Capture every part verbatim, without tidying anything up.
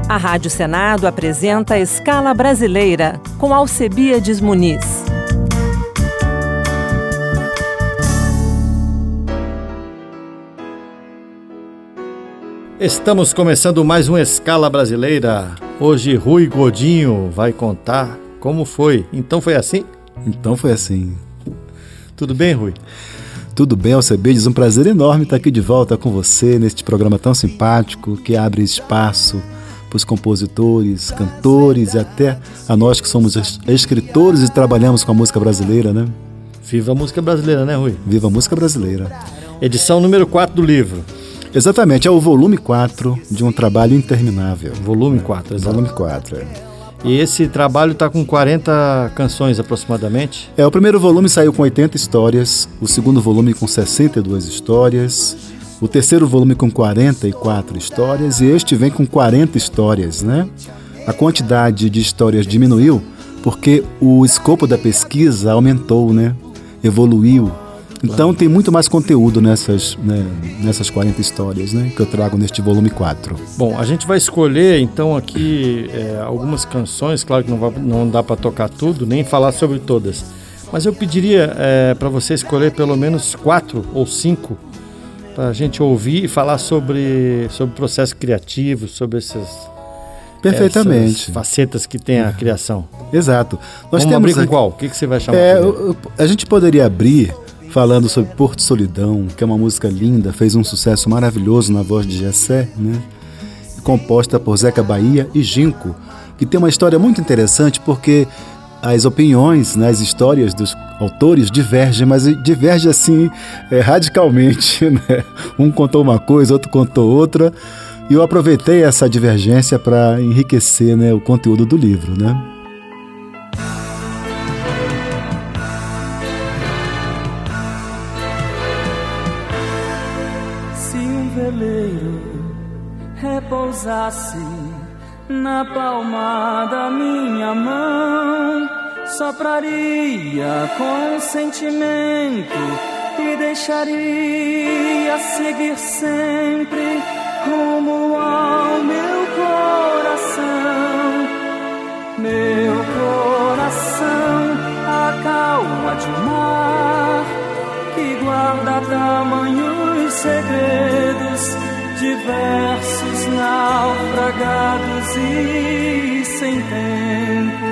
A Rádio Senado apresenta a Escala Brasileira, com Alcebiades Muniz. Estamos começando mais uma Escala Brasileira. Hoje Rui Godinho vai contar como foi. Então foi assim? Então foi assim. Tudo bem, Rui? Tudo bem, Alcebiades. Um prazer enorme estar aqui de volta com você neste programa tão simpático que abre espaço para os compositores, cantores e até a nós que somos escritores e trabalhamos com a música brasileira, né? Viva a música brasileira, né, Rui? Viva a música brasileira. Edição número quatro do livro. Exatamente, é o volume quatro de um trabalho interminável. Volume quatro, exato. Volume quatro, é. E esse trabalho está com quarenta canções aproximadamente? É, o primeiro volume saiu com oitenta histórias, o segundo volume com sessenta e duas histórias, o terceiro volume com quarenta e quatro histórias e este vem com quarenta histórias, né? A quantidade de histórias diminuiu porque o escopo da pesquisa aumentou, né? Evoluiu. Então tem muito mais conteúdo nessas, né, nessas quarenta histórias, né, que eu trago neste volume quatro. Bom, a gente vai escolher então aqui é, algumas canções, claro que não, vai, não dá para tocar tudo, nem falar sobre todas, mas eu pediria é, para você escolher pelo menos quatro ou cinco para a gente ouvir e falar sobre, sobre o processo criativo, sobre essas, Perfeitamente. essas facetas que tem a criação. Exato. Nós Vamos temos abrir com aqui... qual? O que, que você vai chamar? É, eu, a gente poderia abrir falando sobre Porto Solidão, que é uma música linda, fez um sucesso maravilhoso na voz de Gessé, né? Composta por Zeca Bahia e Ginco, que tem uma história muito interessante porque as opiniões, né, as histórias dos autores divergem, mas divergem assim é, radicalmente, né? Um contou uma coisa, outro contou outra, e eu aproveitei essa divergência para enriquecer, né, o conteúdo do livro, né? Repousasse na palma da minha mão, sopraria com sentimento e deixaria seguir sempre rumo ao meu coração. Meu coração, a calma de um mar que guarda tamanhos segredos, diversos, naufragados e sem tempo.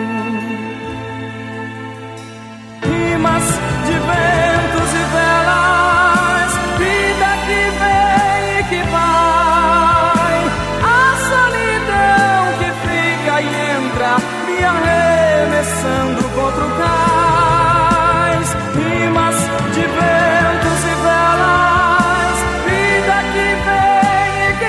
Rimas de ventos e velas, vida que vem e que vai. A solidão que fica e entra, me arremessando contra o cais. Rimas de ventos e velas, vida que vem,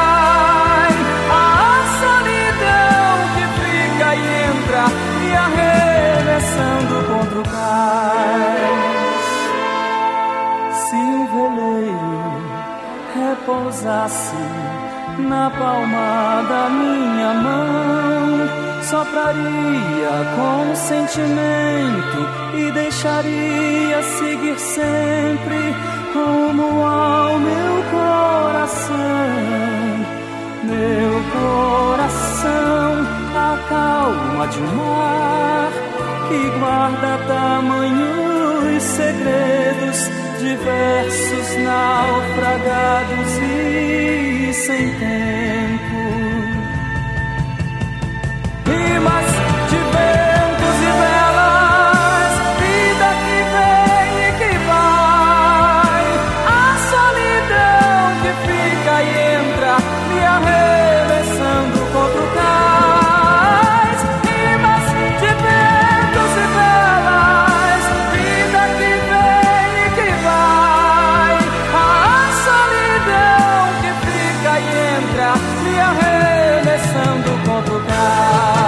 me arremessando contra o cais. Se um veleiro repousasse na palma da minha mão, sopraria com sentimento e deixaria seguir sempre rumo ao meu coração. Meu coração, a calma de um mar que guarda tamanhos segredos, diversos, naufragados e sem tempo. Rimas de ventos e velas, vida que vem e que vai. A solidão que fica e entra, me arremessando contra o cais. Rimas de ventos e velas, vida que vem e que vai. A solidão que fica e entra, me arremessando contra o cais.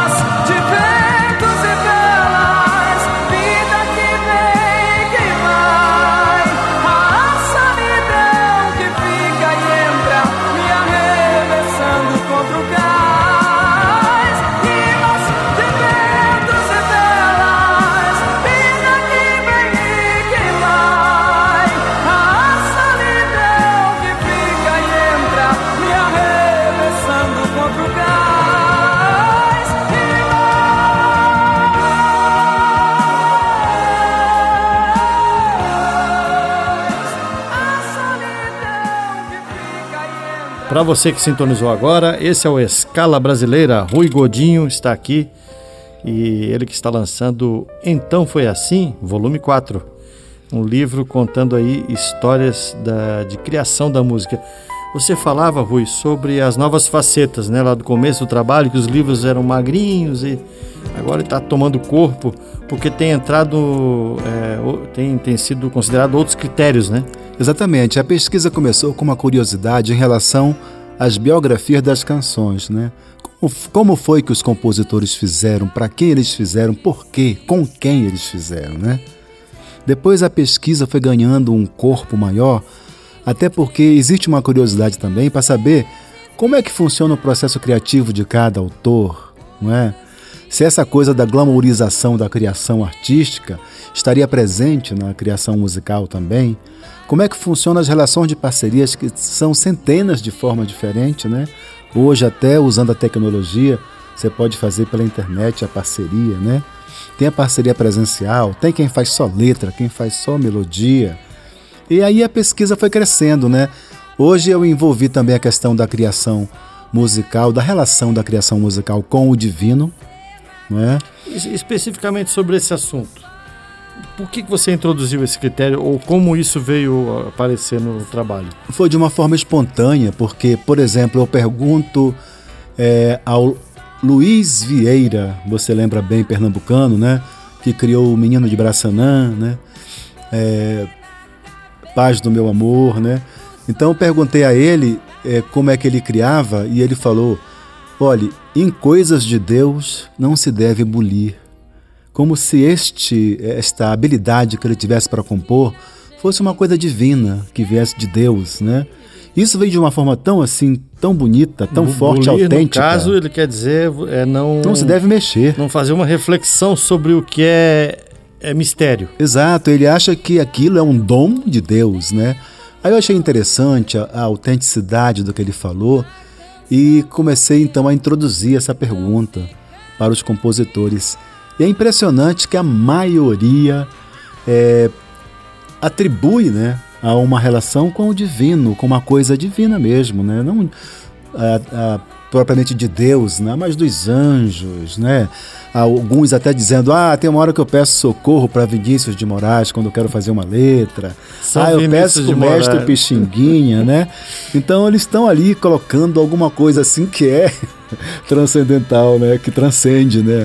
Vida que vem Para você que sintonizou agora, esse é o Escala Brasileira. Rui Godinho está aqui e ele que está lançando Então Foi Assim, volume quatro. Um livro contando aí histórias da, de criação da música. Você falava, Rui, sobre as novas facetas, né? Lá do começo do trabalho, que os livros eram magrinhos e agora ele está tomando corpo, porque tem entrado, é, tem, tem sido considerado outros critérios, né? Exatamente. A pesquisa começou com uma curiosidade em relação às biografias das canções, né? Como, como foi que os compositores fizeram, para quem eles fizeram, por quê, com quem eles fizeram, né? Depois a pesquisa foi ganhando um corpo maior, até porque existe uma curiosidade também para saber como é que funciona o processo criativo de cada autor, não é? Se essa coisa da glamourização da criação artística estaria presente na criação musical também. Como é que funcionam as relações de parcerias, que são centenas de formas diferentes, né? Hoje, até usando a tecnologia, você pode fazer pela internet a parceria, né? Tem a parceria presencial, tem quem faz só letra, quem faz só melodia. E aí a pesquisa foi crescendo, né? Hoje eu envolvi também a questão da criação musical, da relação da criação musical com o divino, não é? Especificamente sobre esse assunto, por que você introduziu esse critério ou como isso veio aparecer no trabalho? Foi de uma forma espontânea, porque, por exemplo, eu pergunto é, ao Luiz Vieira, você lembra bem, pernambucano, né? Que criou o Menino de Braçanã, né? É, Paz do Meu Amor, né? Então eu perguntei a ele é, como é que ele criava e ele falou: olhe, em coisas de Deus não se deve bulir. Como se este, esta habilidade que ele tivesse para compor fosse uma coisa divina, que viesse de Deus, né? Isso veio de uma forma tão assim, tão bonita, tão bulir, forte, autêntica. No caso, ele quer dizer é não... Não se deve mexer. Não fazer uma reflexão sobre o que é, é mistério. Exato, ele acha que aquilo é um dom de Deus, né? Aí eu achei interessante a, a autenticidade do que ele falou e comecei então a introduzir essa pergunta para os compositores. E é impressionante que a maioria é, atribui, né, a uma relação com o divino, com uma coisa divina mesmo, né? Não a, a, propriamente de Deus, né? Mas dos anjos, né? Alguns até dizendo: ah, tem uma hora que eu peço socorro para Vinícius de Moraes quando eu quero fazer uma letra. São ah, eu Vinícius peço para o mestre Pixinguinha, né? Então eles estão ali colocando alguma coisa assim que é transcendental, né? Que transcende, né?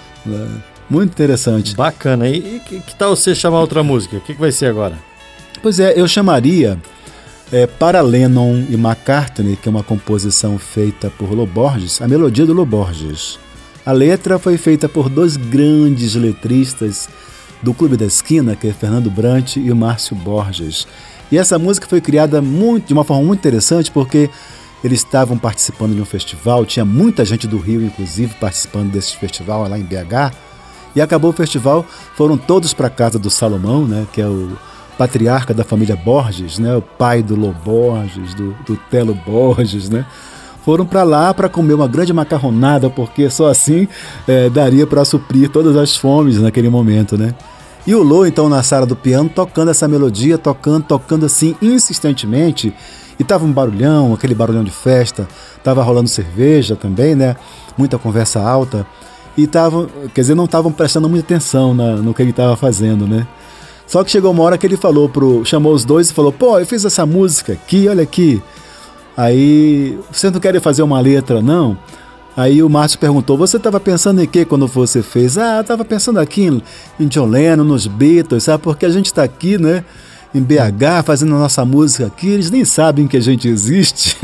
Muito interessante. Bacana. E, e que, que tal você chamar outra música? O que, que vai ser agora? Pois é, eu chamaria é, para Lennon e McCartney, que é uma composição feita por Lô Borges, a melodia do Lô Borges. A letra foi feita por dois grandes letristas do Clube da Esquina, que é Fernando Brant e o Márcio Borges. E essa música foi criada muito, de uma forma muito interessante, porque eles estavam participando de um festival, tinha muita gente do Rio, inclusive, participando desse festival lá em B H, e acabou o festival, foram todos para a casa do Salomão, né, que é o patriarca da família Borges, né, o pai do Lô Borges, do, do Telo Borges, né, foram para lá para comer uma grande macarronada, porque só assim é, daria para suprir todas as fomes naquele momento, né. E o Lô, então, na sala do piano, tocando essa melodia, tocando, tocando assim, insistentemente. E tava um barulhão, aquele barulhão de festa, tava rolando cerveja também, né? Muita conversa alta. E tava, quer dizer, não estavam prestando muita atenção na, no que ele estava fazendo, né? Só que chegou uma hora que ele falou pro, chamou os dois e falou: pô, eu fiz essa música aqui, olha aqui. Aí, vocês não querem fazer uma letra, não? Aí o Márcio perguntou: você estava pensando em quê quando você fez? Ah, eu estava pensando aqui em, em John Lennon, nos Beatles, sabe? Porque a gente está aqui, né? Em B H, fazendo a nossa música aqui, eles nem sabem que a gente existe.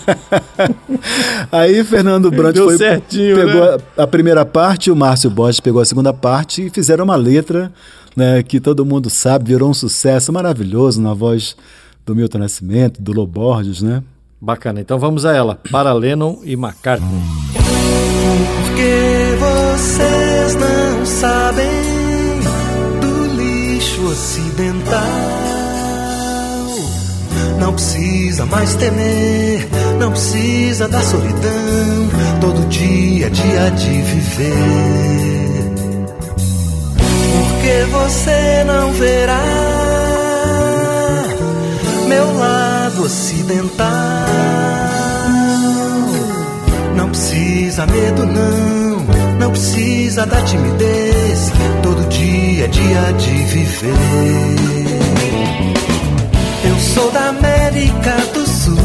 Aí Fernando Brant foi, certinho, pegou né? a, a primeira parte, o Márcio Borges pegou a segunda parte e fizeram uma letra, né, que todo mundo sabe, virou um sucesso maravilhoso na voz do Milton Nascimento, do Lô Borges, né? Bacana, então vamos a ela, para Lennon e McCartney. Porque vocês não sabem do lixo ocidental. Não precisa mais temer, não precisa da solidão. Todo dia é dia de viver. Porque você não verá meu lado ocidental. precisa medo não, não precisa da timidez. Todo dia é dia de viver. Eu sou da América do Sul.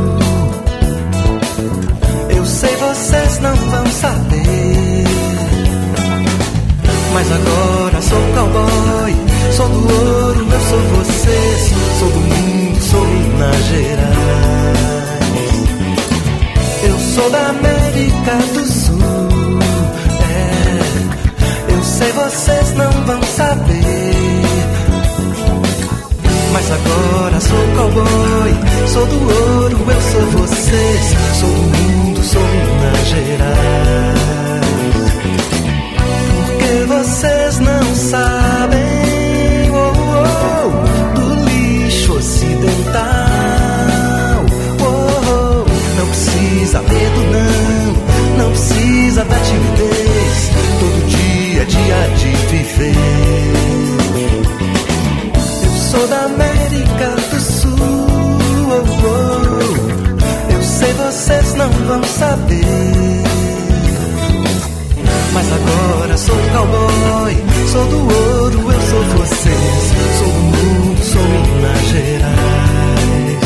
Eu sei, vocês não vão saber, mas agora sou cowboy, sou do ouro, eu sou vocês. Sou do mundo, sou Minas Gerais. Eu sou da América do Sul. É, eu sei, vocês não vão saber, mas agora sou cowboy, sou do ouro, eu sou vocês. Sou do mundo, sou Minas Gerais. Porque vocês não sabem, oh, oh, do lixo ocidental. Oh, oh, não precisa medo não, não precisa da timidez. Todo dia é dia de viver. Sou da América do Sul, oh, oh. Eu sei, vocês não vão saber, mas agora sou cowboy, sou do ouro, eu sou vocês. Sou do mundo, sou Minas Gerais.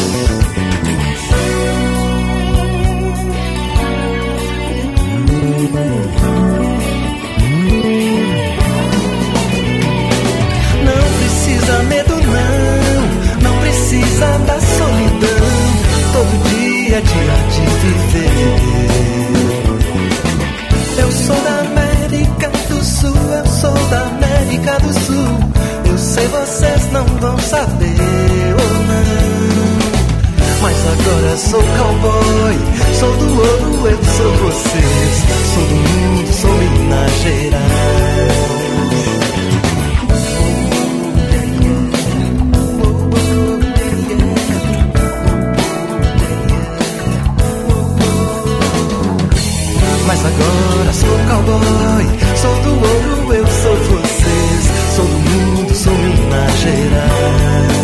Não precisa medo não, não precisa da solidão. Todo dia é dia de viver. Eu sou da América do Sul, eu sou da América do Sul. Eu sei, vocês não vão saber, ou não, mas agora sou cowboy, sou do ouro, eu sou vocês. Sou do mundo, sou Minas Gerais. Mas agora sou cowboy, sou do ouro, eu sou vocês. Sou do mundo, sou Minas Gerais.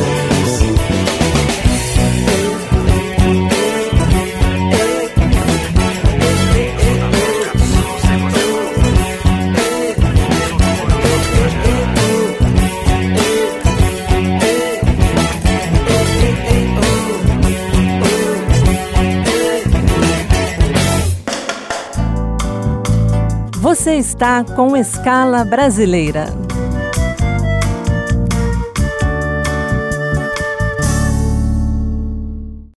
Você está com Escala Brasileira.